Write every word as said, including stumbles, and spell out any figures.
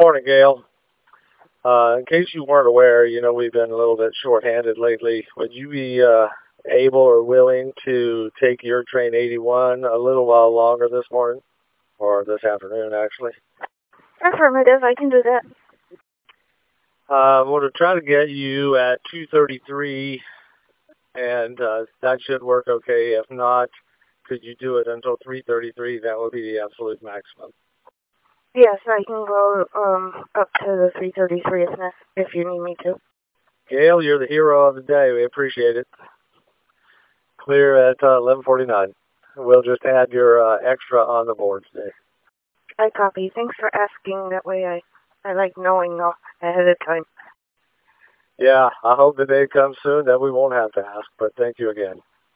Morning, Gail. Uh, in case you weren't aware, you know we've been a little bit short-handed lately. Would you be uh, able or willing to take your train eighty-one a little while longer this morning? Or this afternoon, actually? Affirmative, I can do that. Uh, I'm going to try to get you at two thirty-three, and uh, that should work okay. If not, could you do it until three thirty-three? That would be the absolute maximum. Yes, I can go um up to the three thirty-three if, if you need me to. Gail, you're the hero of the day. We appreciate it. Clear at uh, eleven forty-nine. We'll just add your uh, extra on the board today. I copy. Thanks for asking. That way I, I like knowing ahead of time. Yeah, I hope the day comes soon that we won't have to ask, but thank you again.